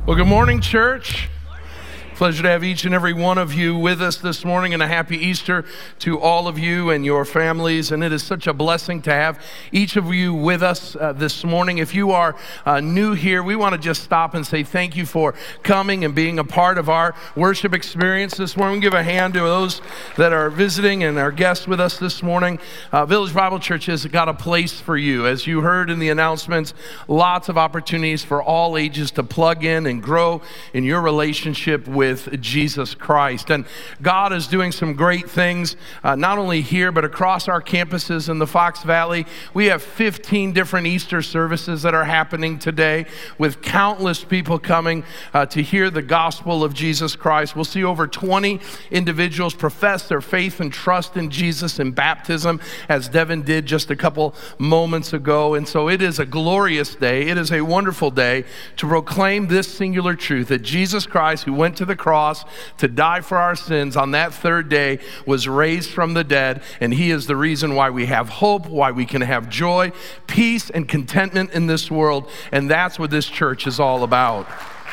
Well, good morning, church. Pleasure to have each and every one of you with us this morning, and a happy Easter to all of you and your families. And it is such a blessing to have each of you with us this morning. If you are new here, we want to just stop and say thank you for coming and being a part of our worship experience this morning. Give a hand to those that are visiting and our guests with us this morning. Village Bible Church has got a place for you. As you heard in the announcements, lots of opportunities for all ages to plug in and grow in your relationship with Jesus Christ. And God is doing some great things, not only here, but across our campuses in the Fox Valley. We have 15 different Easter services that are happening today, with countless people coming to hear the gospel of Jesus Christ. We'll see over 20 individuals profess their faith and trust in Jesus in baptism, as Devin did just a couple moments ago. And so it is a glorious day. It is a wonderful day to proclaim this singular truth, that Jesus Christ, who went to the cross to die for our sins on that third day, was raised from the dead, and he is the reason why we have hope, why we can have joy, peace, and contentment in this world. And that's what this church is all about.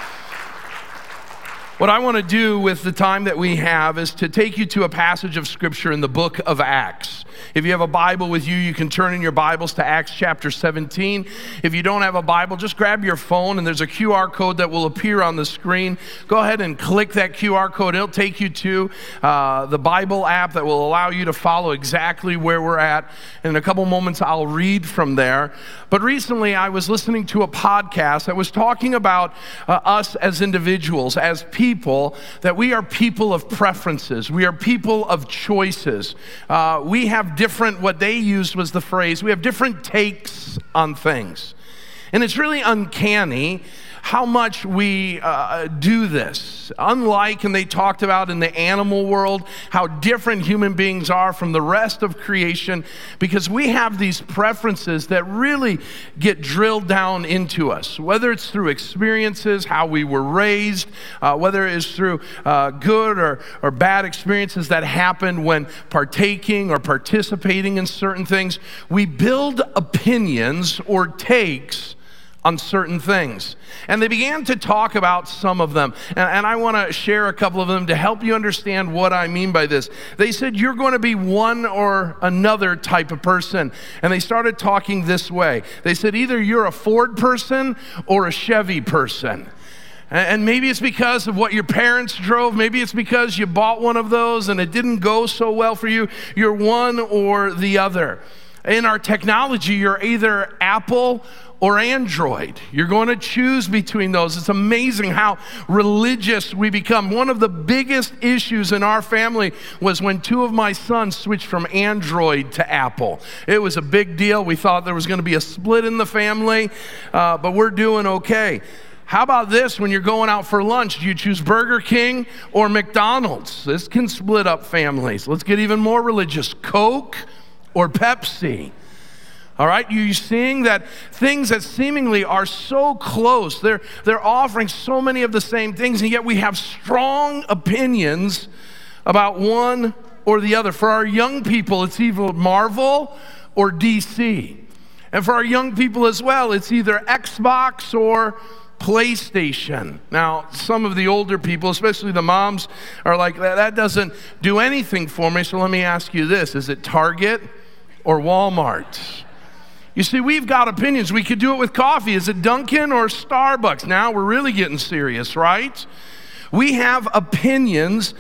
What I want to do with the time that we have is to take you to a passage of Scripture in the book of Acts. If you have a Bible with you, you can turn in your Bibles to Acts chapter 17. If you don't have a Bible, just grab your phone, and there's a QR code that will appear on the screen. Go ahead and click that QR code. It'll take you to the Bible app that will allow you to follow exactly where we're at. And in a couple moments, I'll read from there. But recently, I was listening to a podcast that was talking about us as individuals, as people, that we are people of preferences. We are people of choices. We have different, what they used was the phrase, we have different takes on things. And it's really uncanny how much we do this. Unlike, and they talked about in the animal world, how different human beings are from the rest of creation, because we have these preferences that really get drilled down into us, whether it's through experiences, how we were raised, whether it's through good or bad experiences that happened when partaking or participating in certain things. We build opinions or takes on certain things. And they began to talk about some of them. And I want to share a couple of them to help you understand what I mean by this. They said, you're going to be one or another type of person. And they started talking this way. They said, either you're a Ford person or a Chevy person. And maybe it's because of what your parents drove. Maybe it's because you bought one of those and it didn't go so well for you. You're one or the other. In our technology, you're either Apple or Android. You're going to choose between those. It's amazing how religious we become. One of the biggest issues in our family was when two of my sons switched from Android to Apple. It was a big deal. We thought there was going to be a split in the family, but we're doing okay. How about this? When you're going out for lunch, do you choose Burger King or McDonald's? This can split up families. Let's get even more religious. Coke or Pepsi? All right, you're seeing that things that seemingly are so close, they're offering so many of the same things, and yet we have strong opinions about one or the other. For our young people, it's either Marvel or DC. And for our young people as well, it's either Xbox or PlayStation. Now, some of the older people, especially the moms, are like, that doesn't do anything for me, so let me ask you this. Is it Target or Walmart? You see, we've got opinions. We could do it with coffee. Is it Dunkin' or Starbucks? Now we're really getting serious, right? We have opinions,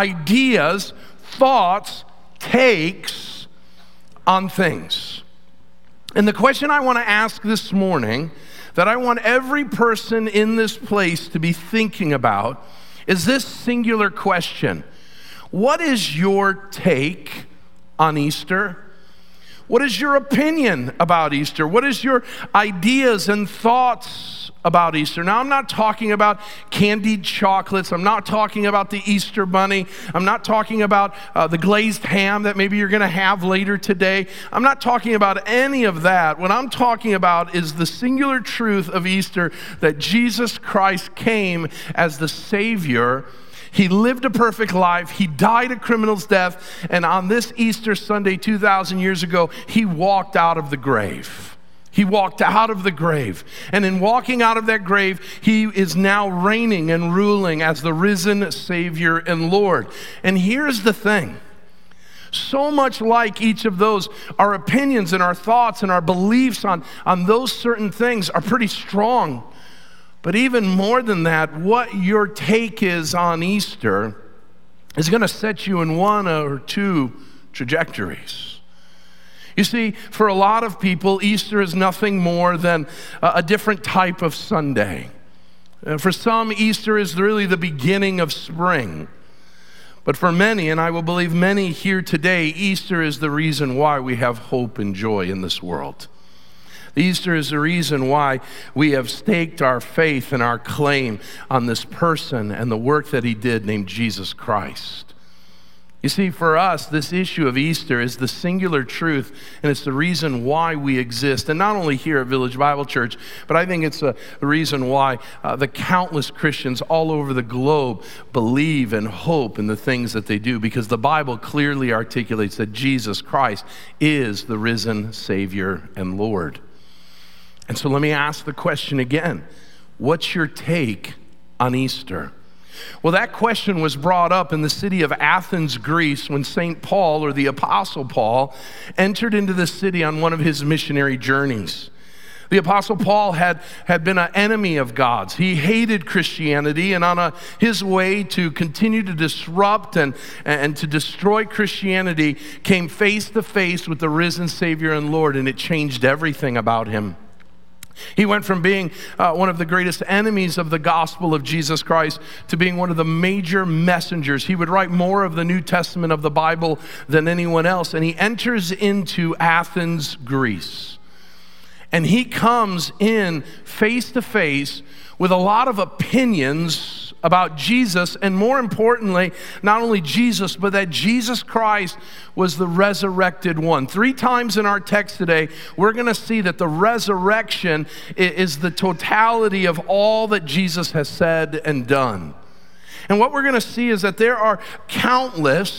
ideas, thoughts, takes on things. And the question I want to ask this morning, that I want every person in this place to be thinking about, is this singular question. What is your take on Easter? What is your opinion about Easter? What is your ideas and thoughts about Easter? Now, I'm not talking about candied chocolates. I'm not talking about the Easter bunny. I'm not talking about the glazed ham that maybe you're going to have later today. I'm not talking about any of that. What I'm talking about is the singular truth of Easter, that Jesus Christ came as the Savior. He lived a perfect life. He died a criminal's death. And on this Easter Sunday 2,000 years ago, he walked out of the grave. He walked out of the grave. And in walking out of that grave, he is now reigning and ruling as the risen Savior and Lord. And here's the thing. So much like each of those, our opinions and our thoughts and our beliefs on those certain things are pretty strong. But even more than that, what your take is on Easter is going to set you in one or two trajectories. You see, for a lot of people, Easter is nothing more than a different type of Sunday. For some, Easter is really the beginning of spring. But for many, and I will believe many here today, Easter is the reason why we have hope and joy in this world. Easter is the reason why we have staked our faith and our claim on this person and the work that he did named Jesus Christ. You see, for us, this issue of Easter is the singular truth, and it's the reason why we exist. And not only here at Village Bible Church, but I think it's the reason why the countless Christians all over the globe believe and hope in the things that they do, because the Bible clearly articulates that Jesus Christ is the risen Savior and Lord. And so let me ask the question again. What's your take on Easter? Well, that question was brought up in the city of Athens, Greece, when St. Paul, or the Apostle Paul, entered into the city on one of his missionary journeys. The Apostle Paul had been an enemy of God's. He hated Christianity, and on his way to continue to disrupt and to destroy Christianity, came face to face with the risen Savior and Lord, and it changed everything about him. He went from being one of the greatest enemies of the gospel of Jesus Christ to being one of the major messengers. He would write more of the New Testament of the Bible than anyone else. And he enters into Athens, Greece. And he comes in face to face with a lot of opinions about Jesus, and more importantly, not only Jesus, but that Jesus Christ was the resurrected one. 3 times in our text today, we're going to see that the resurrection is the totality of all that Jesus has said and done. And what we're going to see is that there are countless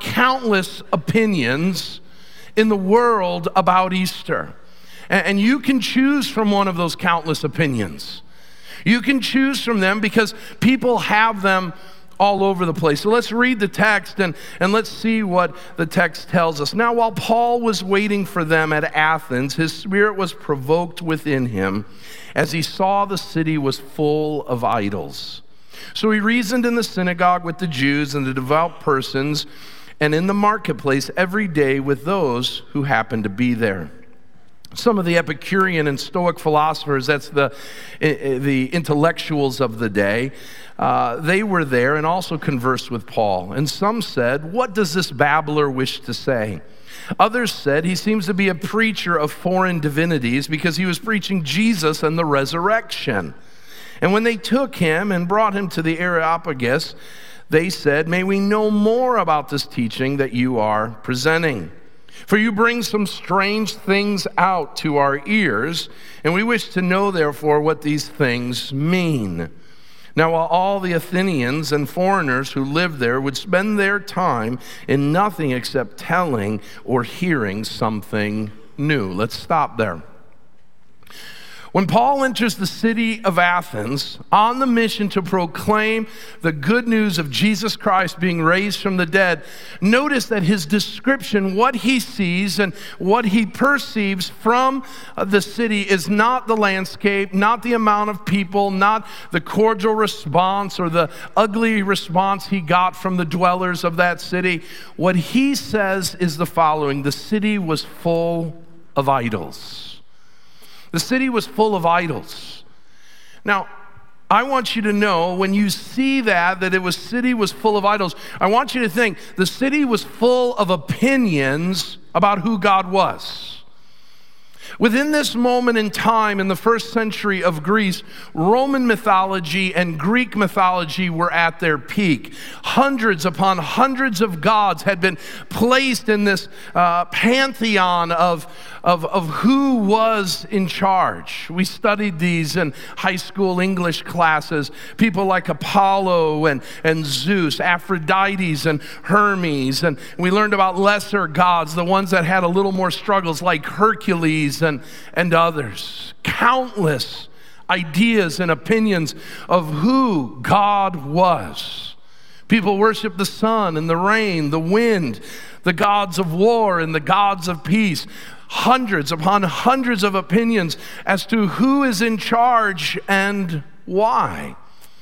opinions in the world about Easter. And you can choose from one of those countless opinions. You can choose from them because people have them all over the place. So let's read the text and let's see what the text tells us. Now, while Paul was waiting for them at Athens, his spirit was provoked within him as he saw the city was full of idols. So he reasoned in the synagogue with the Jews and the devout persons, and in the marketplace every day with those who happened to be there. Some of the Epicurean and Stoic philosophers, that's the intellectuals of the day, they were there and also conversed with Paul. And some said, "What does this babbler wish to say?" Others said, "He seems to be a preacher of foreign divinities because he was preaching Jesus and the resurrection." And when they took him and brought him to the Areopagus, they said, "May we know more about this teaching that you are presenting? For you bring some strange things out to our ears, and we wish to know, therefore, what these things mean." Now, while all the Athenians and foreigners who lived there would spend their time in nothing except telling or hearing something new. Let's stop there. When Paul enters the city of Athens on the mission to proclaim the good news of Jesus Christ being raised from the dead, notice that his description, what he sees and what he perceives from the city is not the landscape, not the amount of people, not the cordial response or the ugly response he got from the dwellers of that city. What he says is the following: the city was full of idols. The city was full of idols. Now, I want you to know when you see that city was full of idols, I want you to think the city was full of opinions about who God was. Within this moment in time in the first century of Greece, Roman mythology and Greek mythology were at their peak. Hundreds upon hundreds of gods had been placed in this pantheon of of who was in charge. We studied these in high school English classes. People like Apollo and Zeus, Aphrodite and Hermes. And we learned about lesser gods, the ones that had a little more struggles, like Hercules and others. Countless ideas and opinions of who God was. People worship the sun and the rain, the wind, the gods of war and the gods of peace. Hundreds upon hundreds of opinions as to who is in charge and why.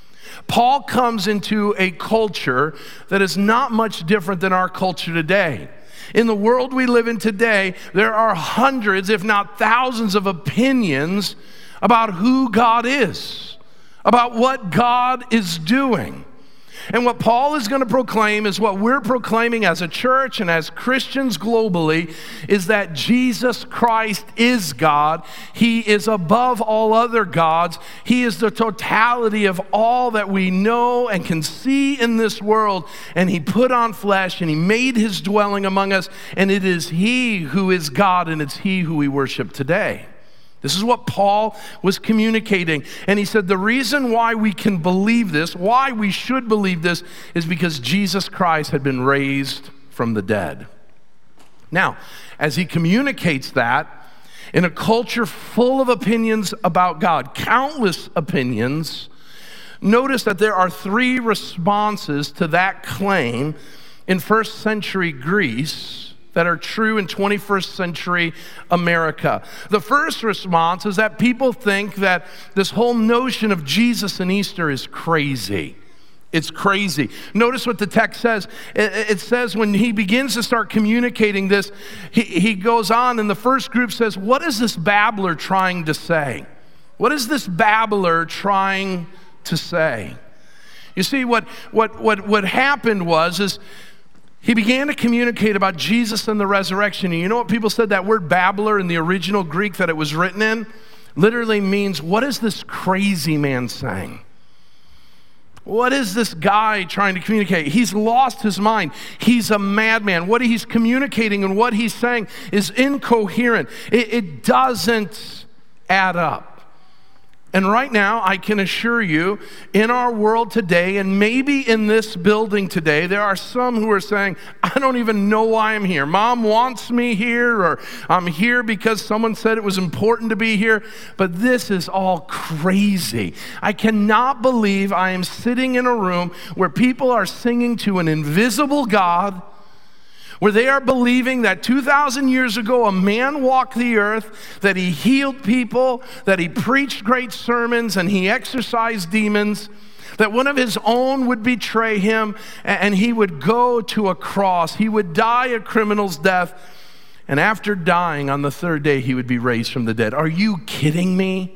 Paul comes into a culture that is not much different than our culture today. In the world we live in today, there are hundreds, if not thousands, of opinions about who God is, about what God is doing. And what Paul is going to proclaim is what we're proclaiming as a church and as Christians globally, is that Jesus Christ is God. He is above all other gods. He is the totality of all that we know and can see in this world. And he put on flesh and he made his dwelling among us. And it is he who is God, and it's he who we worship today. This is what Paul was communicating. And he said the reason why we can believe this, why we should believe this, is because Jesus Christ had been raised from the dead. Now, as he communicates that, in a culture full of opinions about God, countless opinions, notice that there are three responses to that claim in first century Greece that are true in 21st century America. The first response is that people think that this whole notion of Jesus and Easter is crazy. It's crazy. Notice what the text says. It says when he begins to start communicating this, he goes on, and the first group says, what is this babbler trying to say? What is this babbler trying to say? You see, what happened was he began to communicate about Jesus and the resurrection. And you know what people said? That word babbler in the original Greek that it was written in literally means, what is this crazy man saying? What is this guy trying to communicate? He's lost his mind. He's a madman. What he's communicating and what he's saying is incoherent. It doesn't add up. And right now, I can assure you, in our world today, and maybe in this building today, there are some who are saying, I don't even know why I'm here. Mom wants me here, or I'm here because someone said it was important to be here, but this is all crazy. I cannot believe I am sitting in a room where people are singing to an invisible God, where they are believing that 2,000 years ago a man walked the earth, that he healed people, that he preached great sermons, and he exorcised demons, that one of his own would betray him, and he would go to a cross. He would die a criminal's death, and after dying on the third day, he would be raised from the dead. Are you kidding me?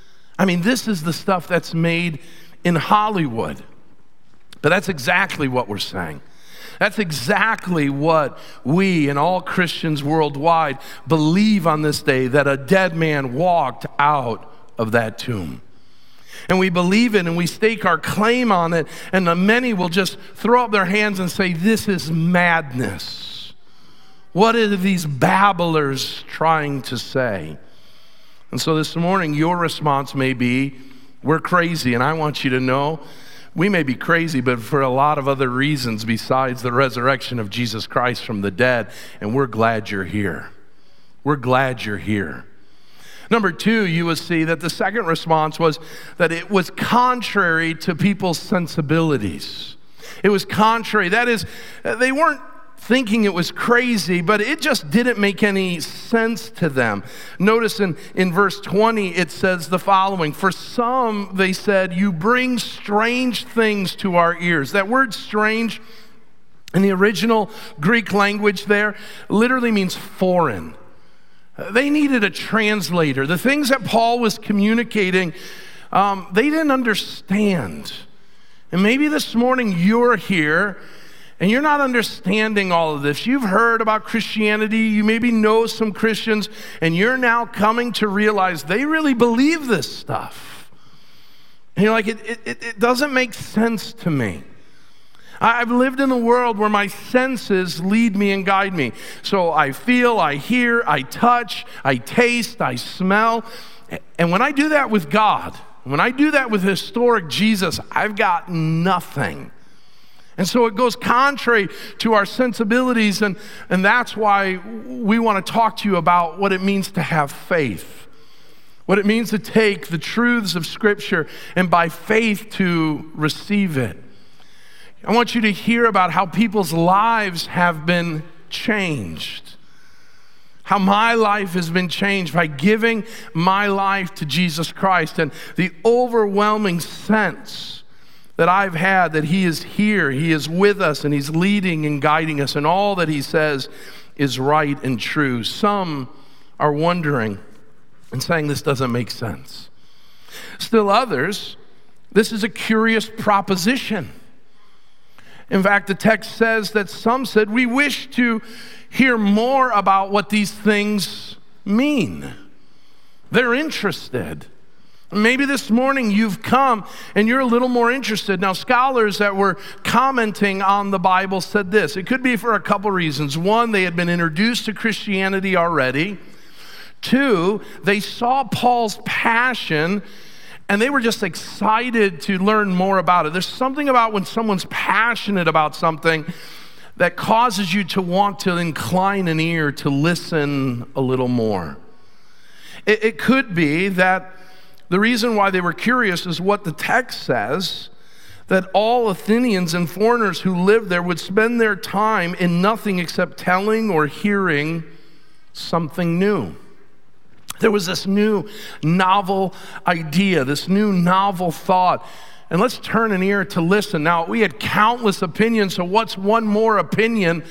I mean, this is the stuff that's made in Hollywood. But that's exactly what we're saying. That's exactly what we and all Christians worldwide believe on this day, that a dead man walked out of that tomb. And we believe it and we stake our claim on it, and the many will just throw up their hands and say, this is madness. What are these babblers trying to say? And so this morning, your response may be, we're crazy. And I want you to know, we may be crazy, but for a lot of other reasons besides the resurrection of Jesus Christ from the dead, and we're glad you're here. We're glad you're here. Number two, you will see that the second response was that it was contrary to people's sensibilities. It was contrary. That is, they weren't thinking it was crazy, but it just didn't make any sense to them. Notice in verse 20, it says the following. For some, they said, you bring strange things to our ears. That word strange in the original Greek language there literally means foreign. They needed a translator. The things that Paul was communicating, they didn't understand. And maybe this morning you're here and you're not understanding all of this. You've heard about Christianity. You maybe know some Christians, and you're now coming to realize they really believe this stuff. And you're like, it doesn't make sense to me. I've lived in a world where my senses lead me and guide me. So I feel, I hear, I touch, I taste, I smell. And when I do that with God, when I do that with historic Jesus, I've got nothing. And so it goes contrary to our sensibilities, and that's why we want to talk to you about what it means to have faith, what it means to take the truths of Scripture and by faith to receive it. I want you to hear about how people's lives have been changed, how my life has been changed by giving my life to Jesus Christ, and the overwhelming sense that I've had that He is here, He is with us, and He's leading and guiding us, and all that He says is right and true. Some are wondering and saying this doesn't make sense. Still others, this is a curious proposition. In fact, the text says that some said, we wish to hear more about what these things mean. They're interested. Maybe this morning you've come and you're a little more interested. Now, scholars that were commenting on the Bible said this. It could be for a couple reasons. One, they had been introduced to Christianity already. Two, they saw Paul's passion and they were just excited to learn more about it. There's something about when someone's passionate about something that causes you to want to incline an ear to listen a little more. It could be that the reason why they were curious is what the text says, that all Athenians and foreigners who lived there would spend their time in nothing except telling or hearing something new. There was this new novel idea, this new novel thought. And let's turn an ear to listen. Now, we had countless opinions, so what's one more opinion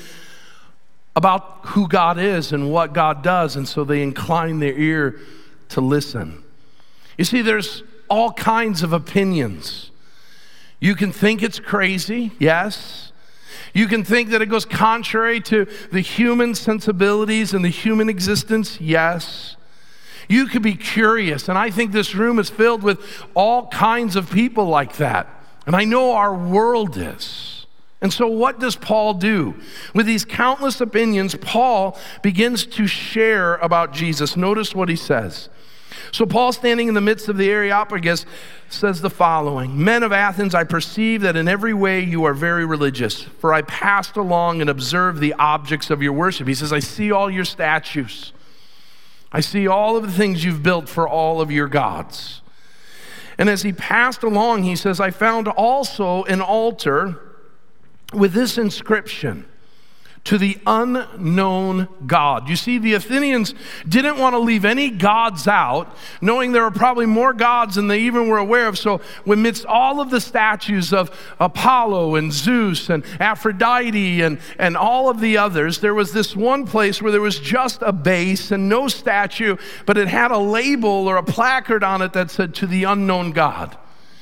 about who God is and what God does? And so they incline their ear to listen. You see, there's all kinds of opinions. You can think it's crazy, yes. You can think that it goes contrary to the human sensibilities and the human existence, yes. You could be curious, and I think this room is filled with all kinds of people like that. And I know our world is. And so what does Paul do? With these countless opinions, Paul begins to share about Jesus. Notice what he says. So Paul, standing in the midst of the Areopagus, says the following: Men of Athens, I perceive that in every way you are very religious, for I passed along and observed the objects of your worship. He says, I see all your statues. I see all of the things you've built for all of your gods. And as he passed along, he says, I found also an altar with this inscription: to the unknown God. You see, the Athenians didn't want to leave any gods out, knowing there were probably more gods than they even were aware of. So amidst all of the statues of Apollo and Zeus and Aphrodite and all of the others, there was this one place where there was just a base and no statue, but it had a label or a placard on it that said, to the unknown God.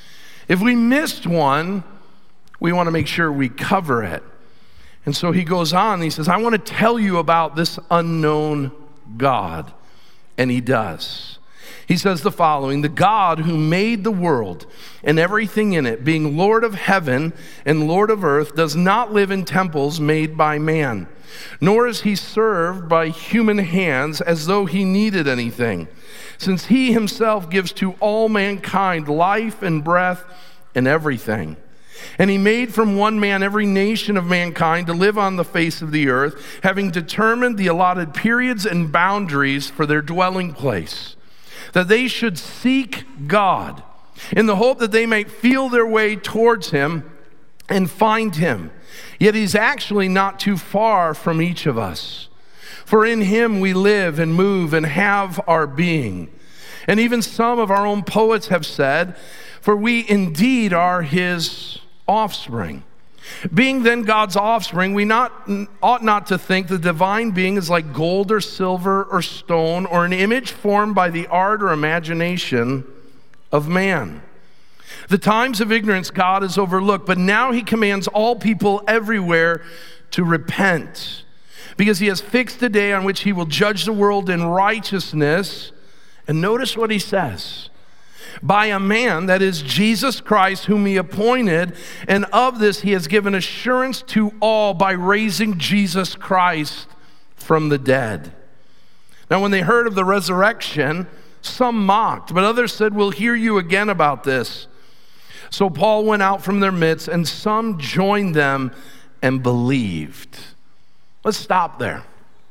If we missed one, we want to make sure we cover it. And so he goes on, and he says, I want to tell you about this unknown God. And he does. He says the following: the God who made the world and everything in it, being Lord of heaven and Lord of earth, does not live in temples made by man, nor is he served by human hands as though he needed anything, since he himself gives to all mankind life and breath and everything. And he made from one man every nation of mankind to live on the face of the earth, having determined the allotted periods and boundaries for their dwelling place, that they should seek God in the hope that they might feel their way towards him and find him. Yet he's actually not too far from each of us. For in him we live and move and have our being. And even some of our own poets have said, for we indeed are his offspring. Being then God's offspring, we ought not to think the divine being is like gold or silver or stone or an image formed by the art or imagination of man. The times of ignorance God has overlooked, but now he commands all people everywhere to repent, because he has fixed a day on which he will judge the world in righteousness. And notice what he says: by a man, that is Jesus Christ, whom he appointed, and of this he has given assurance to all by raising Jesus Christ from the dead. Now when they heard of the resurrection, some mocked, but others said, we'll hear you again about this. So Paul went out from their midst, and some joined them and believed. Let's stop there.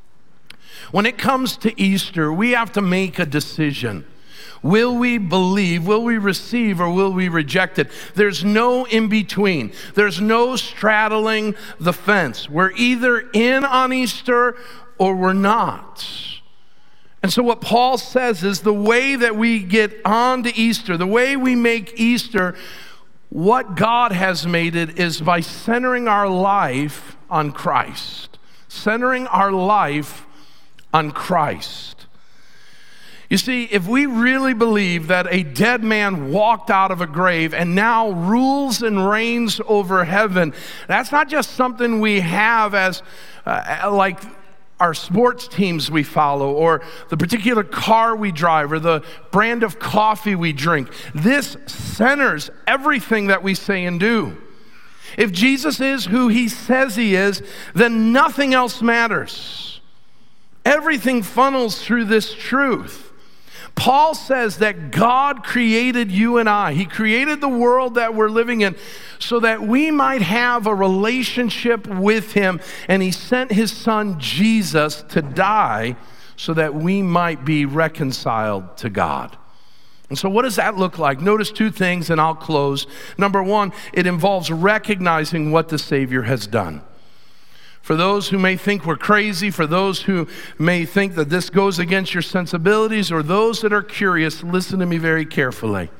When it comes to Easter, we have to make a decision. Will we believe, will we receive, or will we reject it? There's no in between. There's no straddling the fence. We're either in on Easter or we're not. And so what Paul says is the way that we get on to Easter, the way we make Easter what God has made it, is by centering our life on Christ. Centering our life on Christ. You see, if we really believe that a dead man walked out of a grave and now rules and reigns over heaven, that's not just something we have as like our sports teams we follow, or the particular car we drive, or the brand of coffee we drink. This centers everything that we say and do. If Jesus is who he says he is, then nothing else matters. Everything funnels through this truth. Paul says that God created you and I. He created the world that we're living in so that we might have a relationship with him, and he sent his son Jesus to die so that we might be reconciled to God. And so what does that look like? Notice two things and I'll close. Number one, it involves recognizing what the Savior has done. For those who may think we're crazy, for those who may think that this goes against your sensibilities, or those that are curious, listen to me very carefully.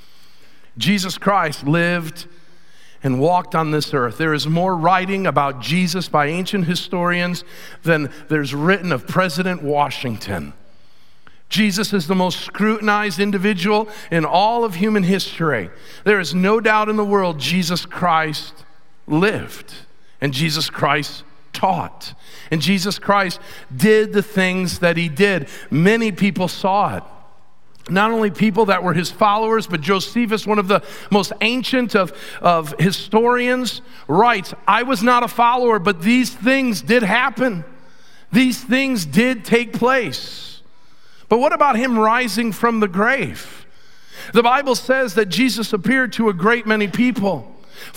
Jesus Christ lived and walked on this earth. There is more writing about Jesus by ancient historians than there's written of President Washington. Jesus is the most scrutinized individual in all of human history. There is no doubt in the world Jesus Christ lived, and Jesus Christ taught, and Jesus Christ did the things that he did. Many people saw it. Not only people that were his followers, but Josephus, one of the most ancient of historians, writes, I was not a follower, but these things did happen. These things did take place. But what about him rising from the grave? The Bible says that Jesus appeared to a great many people,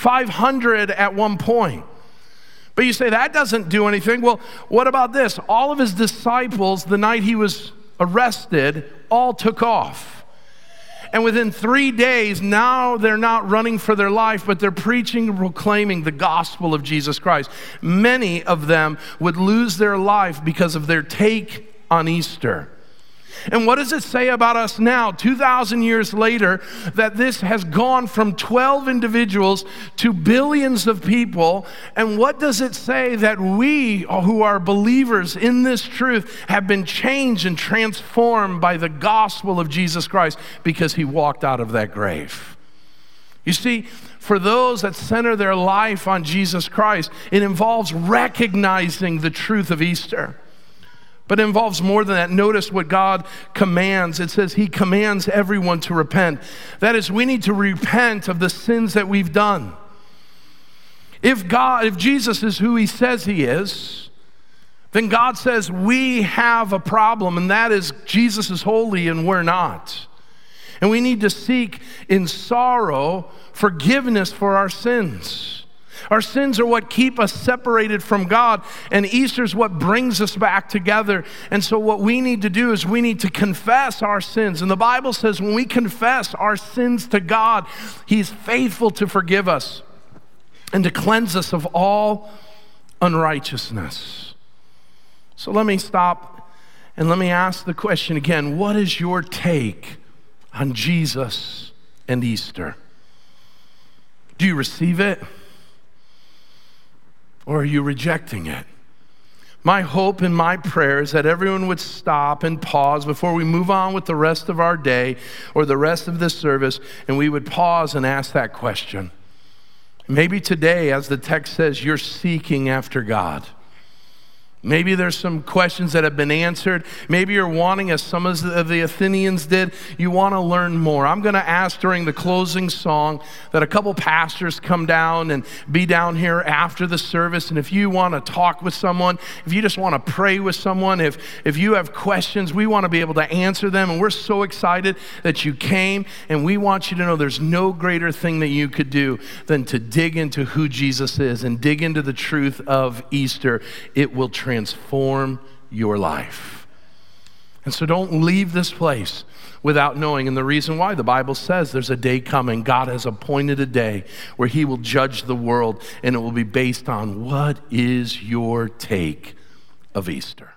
500 at one point. But you say, that doesn't do anything. Well, what about this? All of his disciples, the night he was arrested, all took off. And within 3 days, now they're not running for their life, but they're preaching and proclaiming the gospel of Jesus Christ. Many of them would lose their life because of their take on Easter. And what does it say about us now, 2,000 years later, that this has gone from 12 individuals to billions of people? And what does it say that we who are believers in this truth have been changed and transformed by the gospel of Jesus Christ because he walked out of that grave? You see, for those that center their life on Jesus Christ, it involves recognizing the truth of Easter. But it involves more than that. Notice what God commands. It says he commands everyone to repent. That is, we need to repent of the sins that we've done. If Jesus is who he says he is, then God says we have a problem, and that is Jesus is holy and we're not. And we need to seek in sorrow forgiveness for our sins. Our sins are what keep us separated from God, and Easter is what brings us back together. And so what we need to do is we need to confess our sins. And the Bible says when we confess our sins to God, he's faithful to forgive us and to cleanse us of all unrighteousness. So let me stop and let me ask the question again. What is your take on Jesus and Easter? Do you receive it? Or are you rejecting it? My hope and my prayer is that everyone would stop and pause before we move on with the rest of our day or the rest of this service, and we would pause and ask that question. Maybe today, as the text says, you're seeking after God. Maybe there's some questions that have been answered. Maybe you're wanting, as some of the Athenians did, you want to learn more. I'm going to ask during the closing song that a couple pastors come down and be down here after the service. And if you want to talk with someone, if you just want to pray with someone, if you have questions, we want to be able to answer them. And we're so excited that you came. And we want you to know there's no greater thing that you could do than to dig into who Jesus is and dig into the truth of Easter. It will transform your life. And so don't leave this place without knowing. And the reason why, the Bible says there's a day coming. God has appointed a day where he will judge the world, and it will be based on what is your take of Easter.